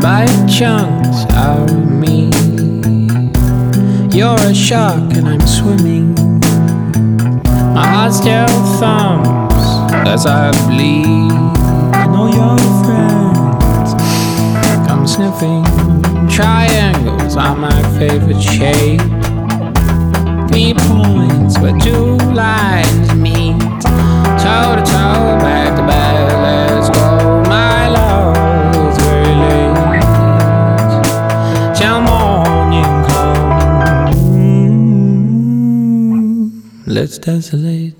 bite chunks out of me. You're a shark and I'm swimming. My heart still thumps as I bleed. And all your friends come sniffing. Triangles are my favorite shape. 3 points where 2 lines meet. Toe to toe, back to back, let's go. My love, it's very late till morning comes. Let's desolate.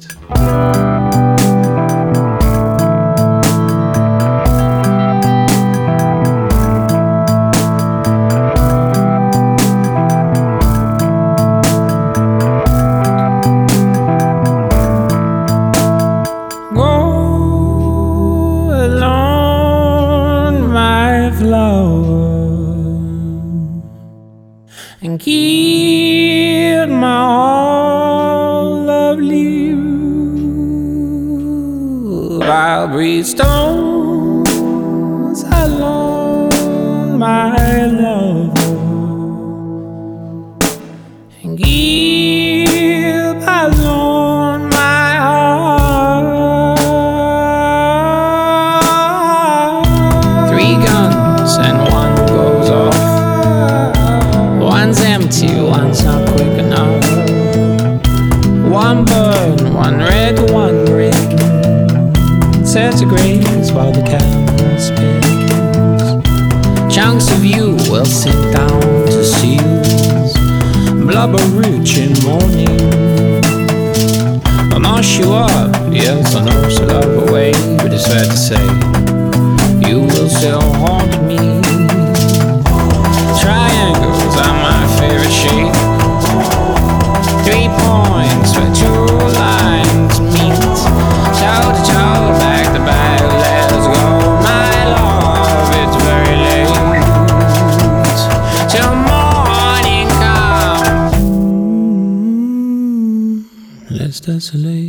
And keep my all lovely roof. I'll breathe stones along my love, and keep alone my heart. 3 guns and 1 goes off. One's empty, one's not quick enough. 1 burn, 1 red, 1 green. Centigrades while the camera spins. Chunks of you will sink down to seals. Blubber rich in morning. I'll mash you up, yes I know so love away. But it's fair to say you will still haunt me. Triangles are my favorite shape. 3 points where 2 lines meet. Toe to toe, back to back, let's go. My love, it's very late till morning comes. Let's desolate.